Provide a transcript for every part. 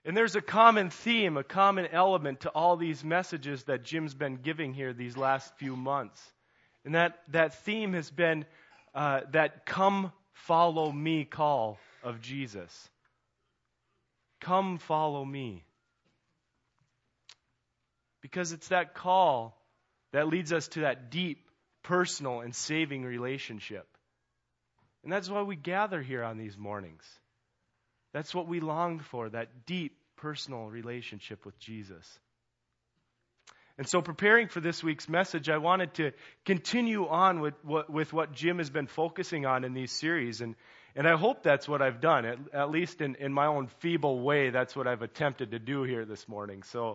And there's a common theme, a common element to all these messages that Jim's been giving here these last few months. And that theme has been that come follow me call of Jesus. Come follow me. Because it's that call that leads us to that deep, personal, and saving relationship. And that's why we gather here on these mornings. That's what we long for, that deep, personal relationship with Jesus. And so preparing for this week's message, I wanted to continue on with what Jim has been focusing on in these series. And I hope that's what I've done, at least in my own feeble way, that's what I've attempted to do here this morning. So,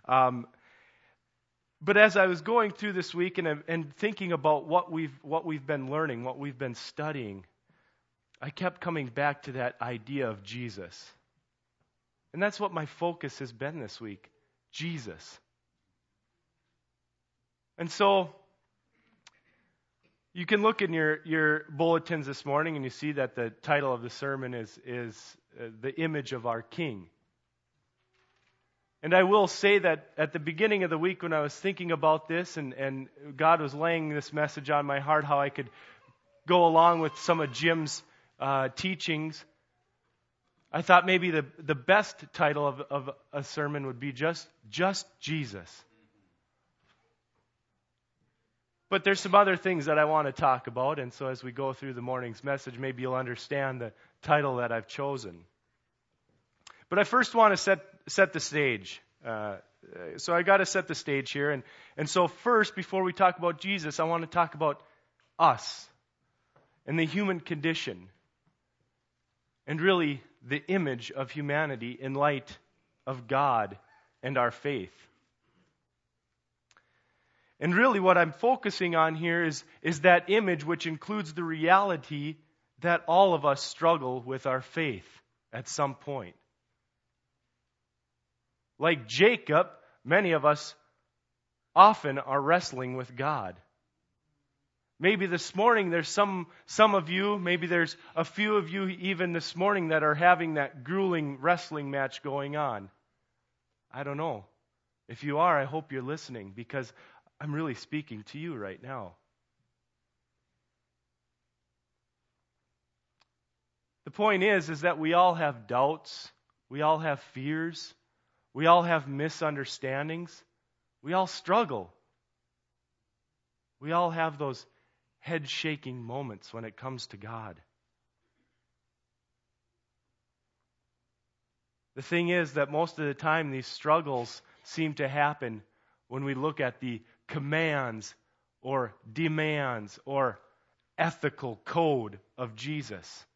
but as I was going through this week and thinking about what we've been learning, what we've been studying, I kept coming back to that idea of Jesus. And that's what my focus has been this week, Jesus. And so, you can look in your bulletins this morning and you see that the title of the sermon is the image of our King. And I will say that at the beginning of the week when I was thinking about this and God was laying this message on my heart, how I could go along with some of Jim's teachings, I thought maybe the best title of a sermon would be just Jesus. But there's some other things that I want to talk about, and so as we go through the morning's message, maybe you'll understand the title that I've chosen. But I first want to set the stage. So I got to set the stage here, and so first, before we talk about Jesus, I want to talk about us and the human condition, and really the image of humanity in light of God and our faith. And really what I'm focusing on here is that image which includes the reality that all of us struggle with our faith at some point. Like Jacob, many of us often are wrestling with God. Maybe this morning there's some of you, maybe there's a few of you even this morning that are having that grueling wrestling match going on. I don't know. If you are, I hope you're listening, because I'm really speaking to you right now. The point is that we all have doubts, we all have fears, we all have misunderstandings, we all struggle. We all have those head-shaking moments when it comes to God. The thing is that most of the time these struggles seem to happen when we look at the commands or demands or ethical code of Jesus.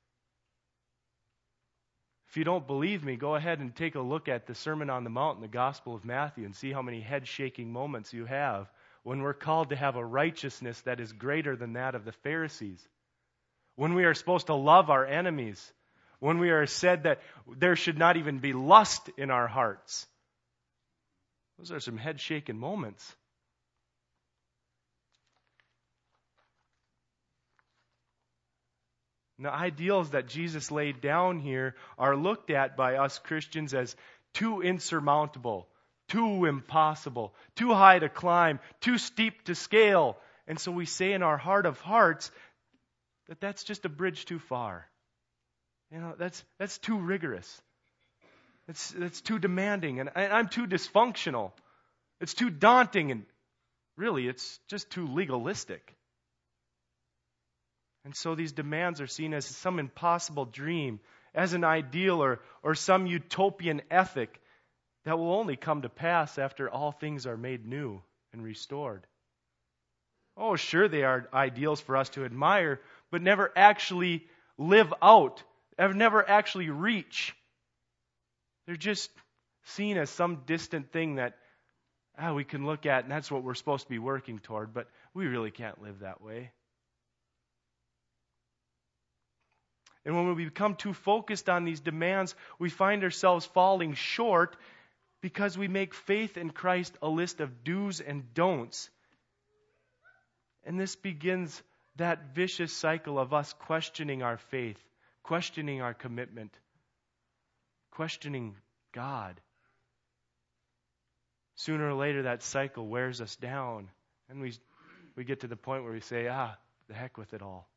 If you don't believe me, go ahead and take a look at the Sermon on the Mount in the Gospel of Matthew and see how many head-shaking moments you have when we're called to have a righteousness that is greater than that of the Pharisees. When we are supposed to love our enemies. When we are said that there should not even be lust in our hearts. Those are some head-shaking moments. And the ideals that Jesus laid down here are looked at by us Christians as too insurmountable, too impossible, too high to climb, too steep to scale. And so we say in our heart of hearts that that's just a bridge too far. You know, that's too rigorous. It's too demanding, and I'm too dysfunctional. It's too daunting, and really it's just too legalistic. And so these demands are seen as some impossible dream, as an ideal or some utopian ethic that will only come to pass after all things are made new and restored. Oh, sure, they are ideals for us to admire, but never actually live out, never actually reach. They're just seen as some distant thing that we can look at, and that's what we're supposed to be working toward, but we really can't live that way. And when we become too focused on these demands, we find ourselves falling short because we make faith in Christ a list of do's and don'ts. And this begins that vicious cycle of us questioning our faith, questioning our commitment, questioning God. Sooner or later, that cycle wears us down, and we get to the point where we say, the heck with it all.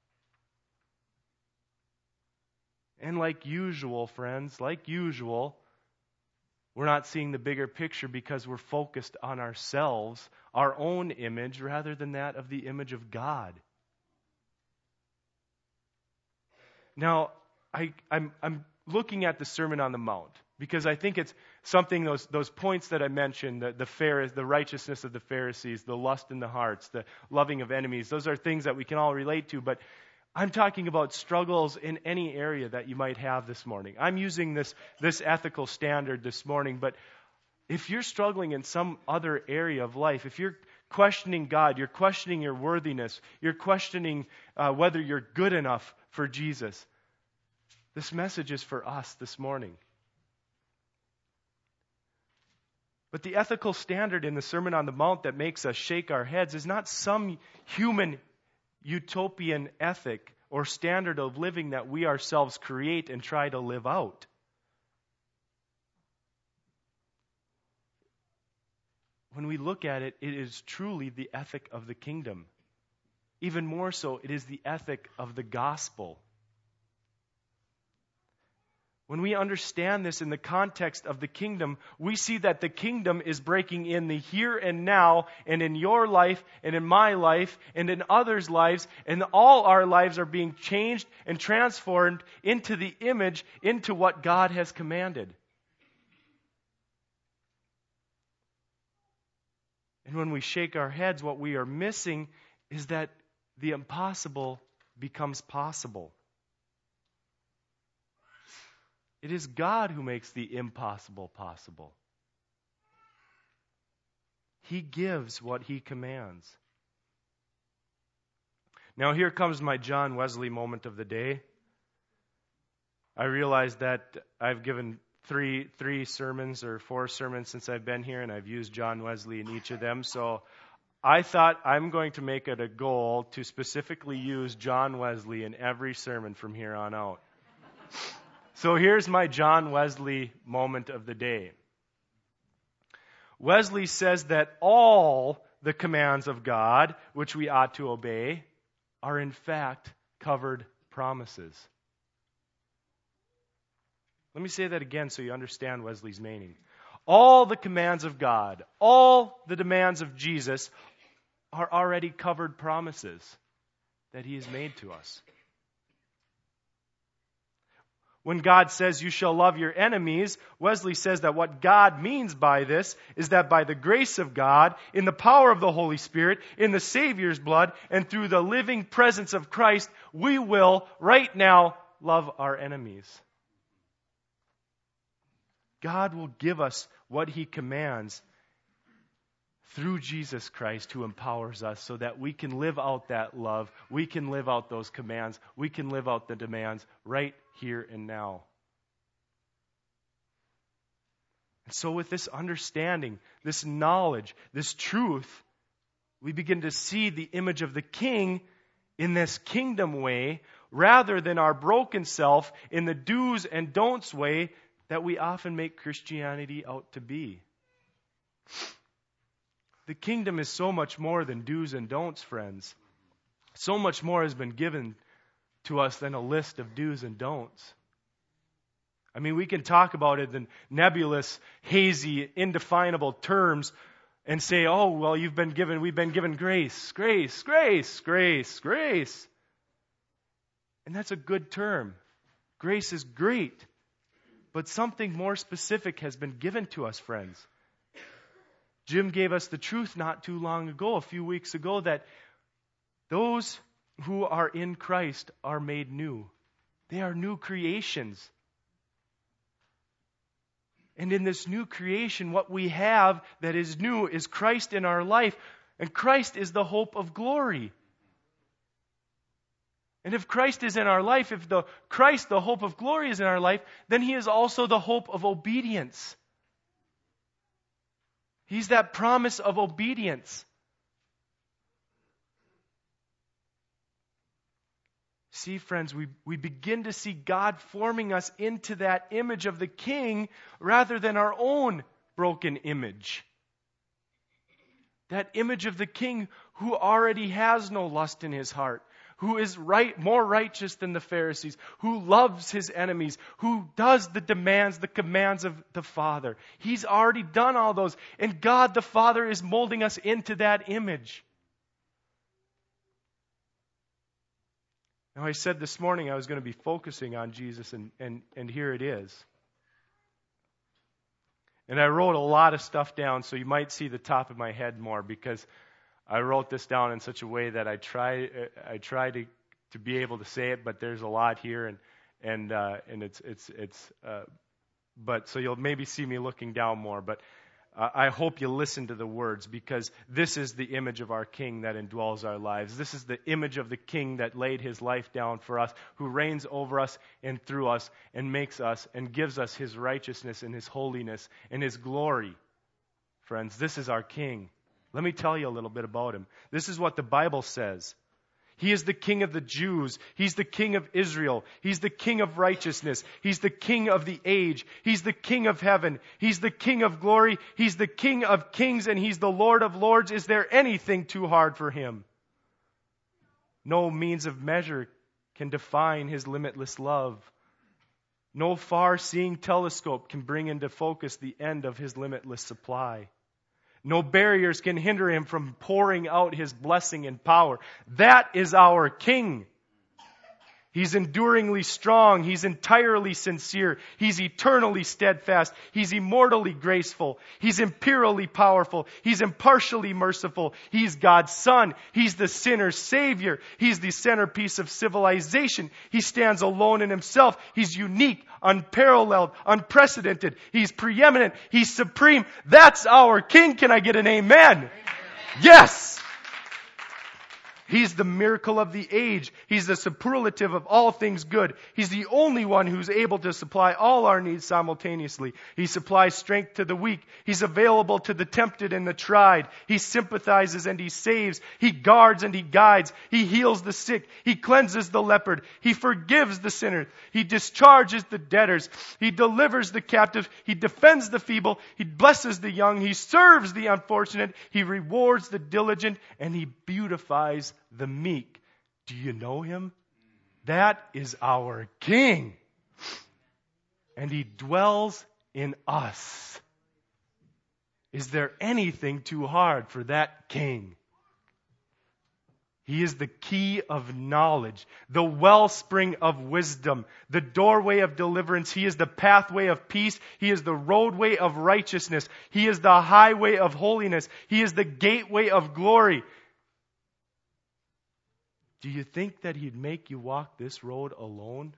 And like usual, friends, like usual, we're not seeing the bigger picture because we're focused on ourselves, our own image, rather than that of the image of God. Now, I'm looking at the Sermon on the Mount because I think it's something, those points that I mentioned, the righteousness of the Pharisees, the lust in the hearts, the loving of enemies, those are things that we can all relate to, but I'm talking about struggles in any area that you might have this morning. I'm using this ethical standard this morning, but if you're struggling in some other area of life, if you're questioning God, you're questioning your worthiness, you're questioning whether you're good enough for Jesus, this message is for us this morning. But the ethical standard in the Sermon on the Mount that makes us shake our heads is not some human utopian ethic or standard of living that we ourselves create and try to live out. When we look at it, it is truly the ethic of the kingdom. Even more so, it is the ethic of the gospel. When we understand this in the context of the kingdom, we see that the kingdom is breaking in the here and now, and in your life, and in my life, and in others' lives, and all our lives are being changed and transformed into the image, into what God has commanded. And when we shake our heads, what we are missing is that the impossible becomes possible. It is God who makes the impossible possible. He gives what He commands. Now here comes my John Wesley moment of the day. I realize that I've given three sermons or 4 sermons since I've been here, and I've used John Wesley in each of them. So I thought I'm going to make it a goal to specifically use John Wesley in every sermon from here on out. So here's my John Wesley moment of the day. Wesley says that all the commands of God, which we ought to obey, are in fact covered promises. Let me say that again so you understand Wesley's meaning. All the commands of God, all the demands of Jesus are already covered promises that He has made to us. When God says you shall love your enemies, Wesley says that what God means by this is that by the grace of God, in the power of the Holy Spirit, in the Savior's blood, and through the living presence of Christ, we will right now love our enemies. God will give us what He commands through Jesus Christ, who empowers us so that we can live out that love, we can live out those commands, we can live out the demands right here and now. And so with this understanding, this knowledge, this truth, we begin to see the image of the King in this kingdom way rather than our broken self in the do's and don'ts way that we often make Christianity out to be. The kingdom is so much more than do's and don'ts, friends. So much more has been given to us than a list of do's and don'ts. I mean, we can talk about it in nebulous, hazy, indefinable terms and say, oh, well, we've been given grace, grace, grace, grace, grace. And that's a good term. Grace is great. But something more specific has been given to us, friends. Jim gave us the truth not too long ago, a few weeks ago, that those who are in Christ are made new. They are new creations. And in this new creation, what we have that is new is Christ in our life. And Christ is the hope of glory. And if Christ is in our life, if Christ, the hope of glory, is in our life, then He is also the hope of obedience. He's that promise of obedience. See, friends, we begin to see God forming us into that image of the King rather than our own broken image. That image of the King who already has no lust in his heart, who is more righteous than the Pharisees, who loves his enemies, who does the commands of the Father. He's already done all those, and God the Father is molding us into that image. Now, I said this morning I was going to be focusing on Jesus, and here it is. And I wrote a lot of stuff down, so you might see the top of my head more, because I wrote this down in such a way that I try to be able to say it, but there's a lot here, and but so you'll maybe see me looking down more, but I hope you listen to the words, because this is the image of our King that indwells our lives. This is the image of the King that laid his life down for us, who reigns over us and through us and makes us and gives us his righteousness and his holiness and his glory. Friends, this is our King. Let me tell you a little bit about him. This is what the Bible says. He is the King of the Jews. He's the King of Israel. He's the King of righteousness. He's the King of the age. He's the King of heaven. He's the King of glory. He's the King of kings, and he's the Lord of lords. Is there anything too hard for him? No means of measure can define his limitless love. No far-seeing telescope can bring into focus the end of his limitless supply. No barriers can hinder him from pouring out his blessing and power. That is our King. He's enduringly strong. He's entirely sincere. He's eternally steadfast. He's immortally graceful. He's imperially powerful. He's impartially merciful. He's God's Son. He's the sinner's Savior. He's the centerpiece of civilization. He stands alone in himself. He's unique, unparalleled, unprecedented. He's preeminent. He's supreme. That's our King. Can I get an amen? Yes! He's the miracle of the age. He's the superlative of all things good. He's the only one who's able to supply all our needs simultaneously. He supplies strength to the weak. He's available to the tempted and the tried. He sympathizes and he saves. He guards and he guides. He heals the sick. He cleanses the leopard. He forgives the sinner. He discharges the debtors. He delivers the captive. He defends the feeble. He blesses the young. He serves the unfortunate. He rewards the diligent, and he beautifies the meek. Do you know him? That is our King. And he dwells in us. Is there anything too hard for that King? He is the key of knowledge, the wellspring of wisdom, the doorway of deliverance. He is the pathway of peace. He is the roadway of righteousness. He is the highway of holiness. He is the gateway of glory. Do you think that he'd make you walk this road alone?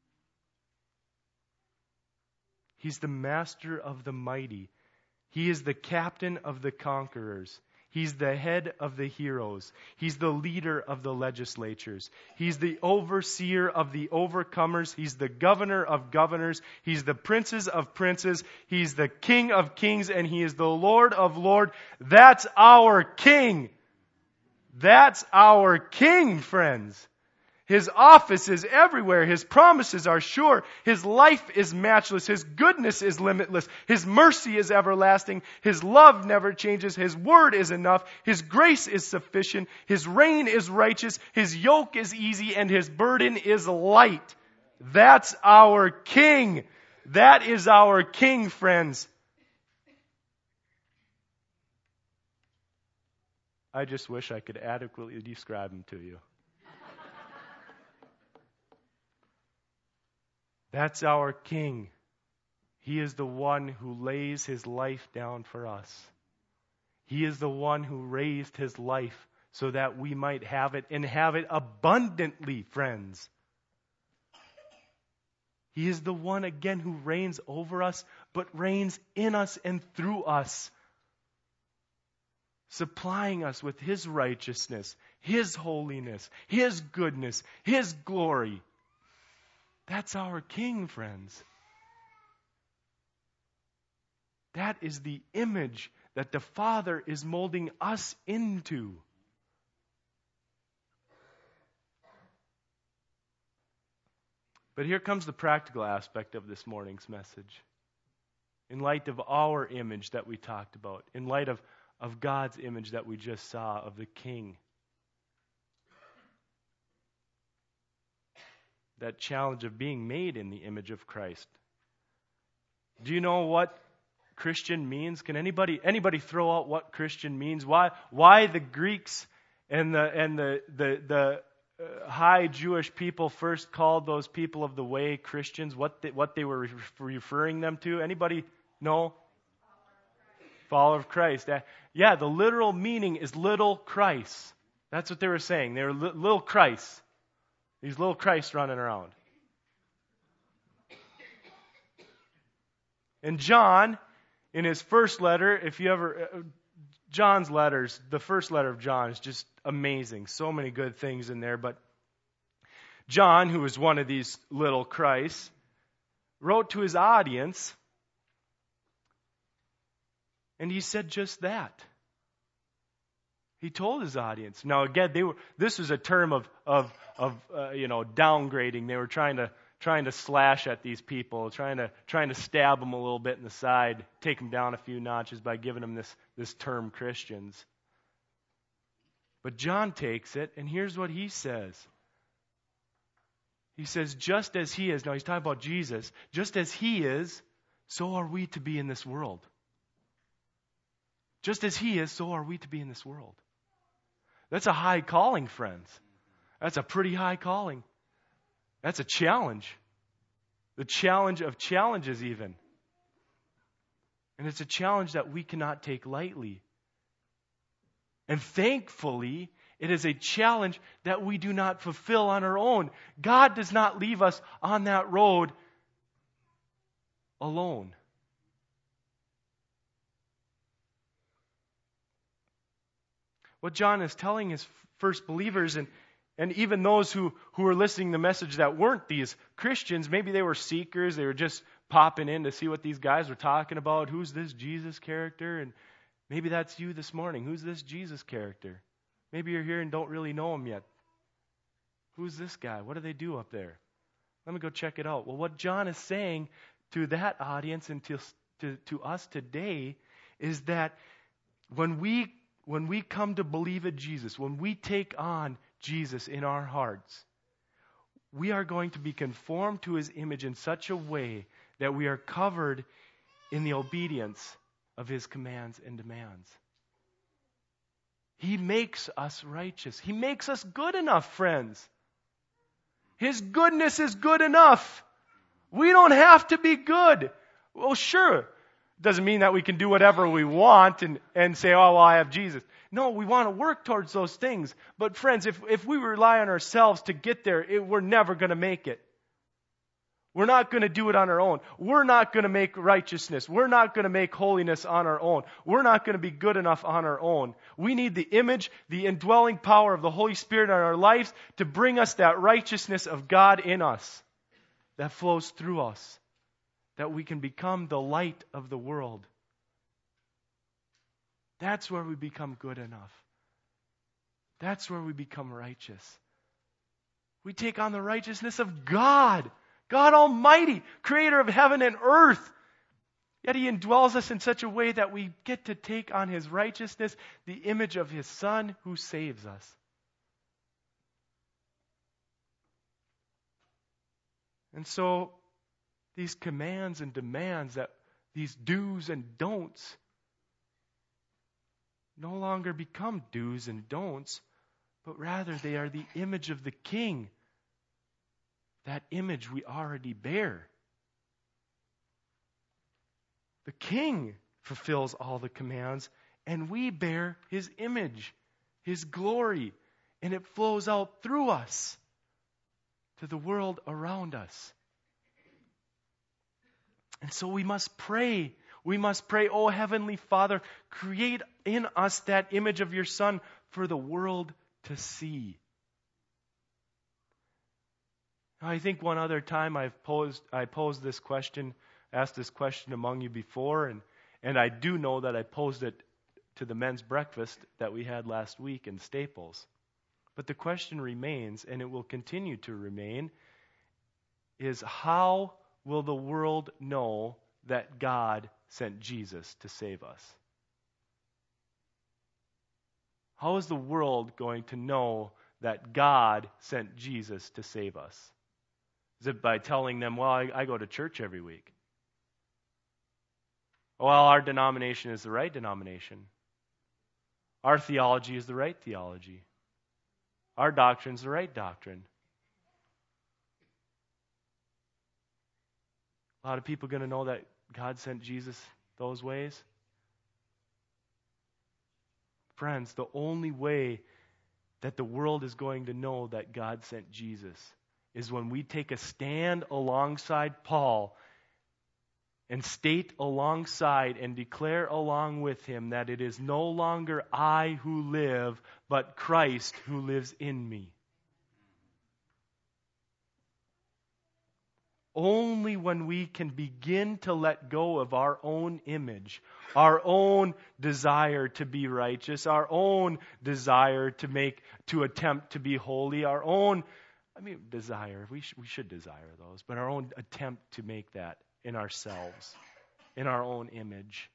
He's the master of the mighty. He is the captain of the conquerors. He's the head of the heroes. He's the leader of the legislatures. He's the overseer of the overcomers. He's the governor of governors. He's the princes of princes. He's the King of kings, and he is the Lord of lords. That's our King. That's our King, friends. His office is everywhere. His promises are sure. His life is matchless. His goodness is limitless. His mercy is everlasting. His love never changes. His word is enough. His grace is sufficient. His reign is righteous. His yoke is easy, and his burden is light. That's our King. That is our King, friends. I just wish I could adequately describe him to you. That's our King. He is the one who lays his life down for us. He is the one who raised his life so that we might have it, and have it abundantly, friends. He is the one, again, who reigns over us, but reigns in us and through us, supplying us with his righteousness, his holiness, his goodness, his glory. That's our King, friends. That is the image that the Father is molding us into. But here comes the practical aspect of this morning's message. In light of our image that we talked about, in light of God's image that we just saw of the King, that challenge of being made in the image of Christ. Do you know what Christian means? Can anybody throw out what Christian means? Why the Greeks and the high Jewish people first called those people of the way Christians? What they were referring them to? Anybody know? Follower of Christ. Yeah, the literal meaning is little Christ. That's what they were saying. They were little Christ. These little Christs running around. And John, in his first letter, John's letters, the first letter of John is just amazing. So many good things in there. But John, who was one of these little Christs, wrote to his audience, and he said just that. He told his audience. Now again, this was a term of downgrading. They were trying to slash at these people, trying to stab them a little bit in the side, take them down a few notches by giving them this term Christians. But John takes it, and here's what he says. He says, just as he is, now he's talking about Jesus, just as he is, so are we to be in this world. Just as he is, so are we to be in this world. That's a high calling, friends. That's a pretty high calling. That's a challenge. The challenge of challenges even. And it's a challenge that we cannot take lightly. And thankfully, it is a challenge that we do not fulfill on our own. God does not leave us on that road alone. What John is telling his first believers, and even those who were listening to the message that weren't these Christians, maybe they were seekers, they were just popping in to see what these guys were talking about. Who's this Jesus character? And maybe that's you this morning. Who's this Jesus character? Maybe you're here and don't really know him yet. Who's this guy? What do they do up there? Let me go check it out. Well, what John is saying to that audience and to us today is that when we come to believe in Jesus, when we take on Jesus in our hearts, we are going to be conformed to his image in such a way that we are covered in the obedience of his commands and demands. He makes us righteous. He makes us good enough, friends. His goodness is good enough. We don't have to be good. Well, sure. Doesn't mean that we can do whatever we want and say, oh, well, I have Jesus. No, we want to work towards those things. But friends, if we rely on ourselves to get there, we're never going to make it. We're not going to do it on our own. We're not going to make righteousness. We're not going to make holiness on our own. We're not going to be good enough on our own. We need the image, the indwelling power of the Holy Spirit in our lives to bring us that righteousness of God in us that flows through us, that we can become the light of the world. That's where we become good enough. That's where we become righteous. We take on the righteousness of God. God Almighty, creator of heaven and earth. Yet he indwells us in such a way that we get to take on his righteousness, the image of his Son who saves us. And so, these commands and demands, that these do's and don'ts, no longer become do's and don'ts, but rather they are the image of the King. That image we already bear. The King fulfills all the commands, and we bear his image, his glory, and it flows out through us to the world around us. And so we must pray. We must pray, oh Heavenly Father, create in us that image of your Son for the world to see. I think one other time I posed this question, asked this question among you before, and I do know that I posed it to the men's breakfast that we had last week in Staples. But the question remains, and it will continue to remain, is, how will the world know that God sent Jesus to save us? How is the world going to know that God sent Jesus to save us? Is it by telling them, well, I go to church every week? Well, our denomination is the right denomination. Our theology is the right theology. Our doctrine is the right doctrine. A lot of people going to know that God sent Jesus those ways? Friends, the only way that the world is going to know that God sent Jesus is when we take a stand alongside Paul and state alongside and declare along with him that it is no longer I who live, but Christ who lives in me. Only when we can begin to let go of our own image, our own desire to be righteous, our own desire to attempt to be holy, our own, desire, we should desire those, but our own attempt to make that in ourselves, in our own image.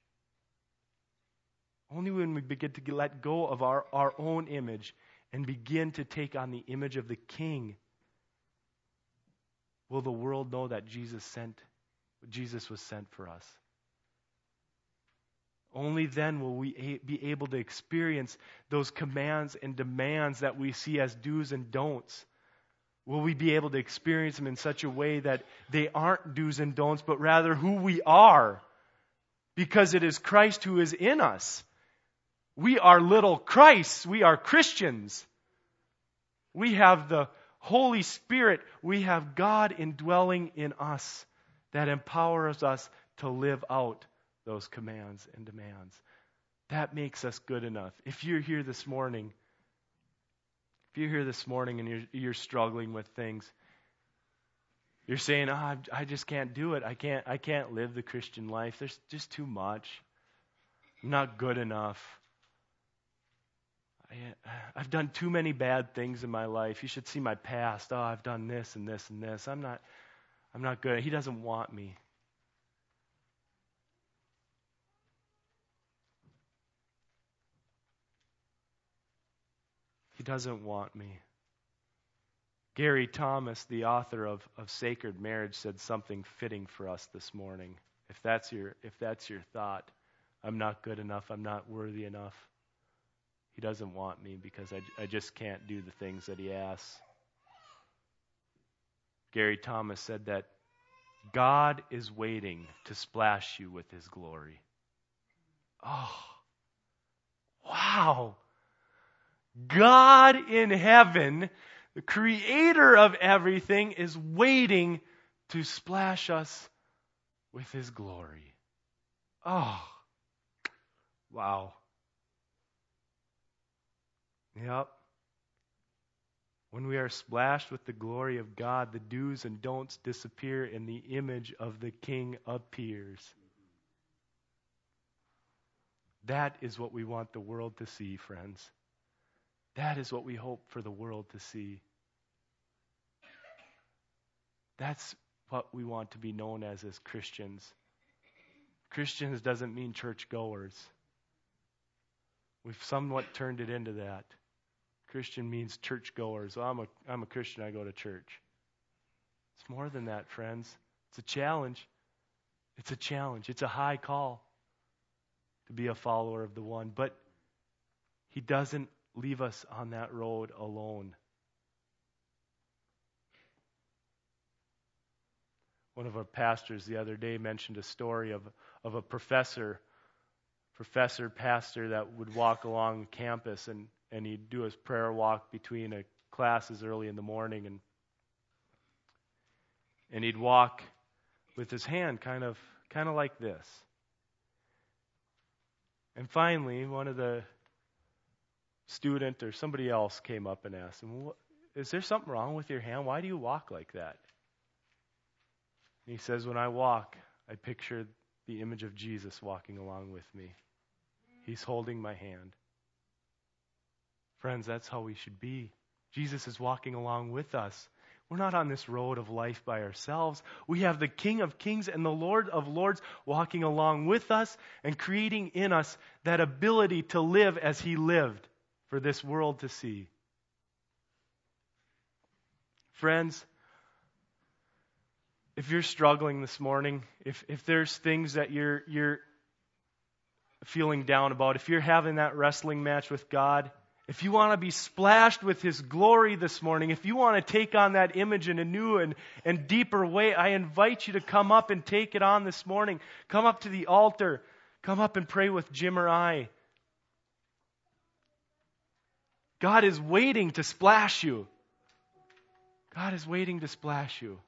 Only when we begin to let go of our own image and begin to take on the image of the King will the world know that Jesus was sent for us. Only then will we be able to experience those commands and demands that we see as do's and don'ts. Will we be able to experience them in such a way that they aren't do's and don'ts, but rather who we are? Because it is Christ who is in us. We are little Christs. We are Christians. We have the Holy Spirit. We have God indwelling in us that empowers us to live out those commands and demands. That makes us good enough. If you're here this morning and you're struggling with things, you're saying, I just can't do it. I can't live the Christian life. There's just too much. I'm not good enough. I've done too many bad things in my life. You should see my past. I've done this and this and this. I'm not good. He doesn't want me. He doesn't want me. Gary Thomas, the author of Sacred Marriage, said something fitting for us this morning. If that's your thought, I'm not good enough, I'm not worthy enough. He doesn't want me because I just can't do the things that he asks. Gary Thomas said that God is waiting to splash you with his glory. Oh, wow. God in heaven, the creator of everything, is waiting to splash us with his glory. Oh, wow. Yep. When we are splashed with the glory of God, the do's and don'ts disappear and the image of the King appears. That is what we want the world to see, friends. That is what we hope for the world to see. That's what we want to be known as Christians. Christians doesn't mean churchgoers. We've somewhat turned it into that. Christian means churchgoers. Well, I'm a Christian, I go to church. It's more than that, friends. It's a challenge. It's a challenge. It's a high call to be a follower of the one. But he doesn't leave us on that road alone. One of our pastors the other day mentioned a story of a pastor that would walk along campus and he'd do his prayer walk between classes early in the morning and he'd walk with his hand kind of like this. And finally, one of the student or somebody else came up and asked him, well, is there something wrong with your hand? Why do you walk like that? And he says, when I walk, I picture the image of Jesus walking along with me. He's holding my hand. Friends, that's how we should be. Jesus is walking along with us. We're not on this road of life by ourselves. We have the King of Kings and the Lord of Lords walking along with us and creating in us that ability to live as He lived for this world to see. Friends, if you're struggling this morning, if there's things that you're feeling down about, if you're having that wrestling match with God, if you want to be splashed with His glory this morning, if you want to take on that image in a new and deeper way, I invite you to come up and take it on this morning. Come up to the altar. Come up and pray with Jim or I. God is waiting to splash you. God is waiting to splash you.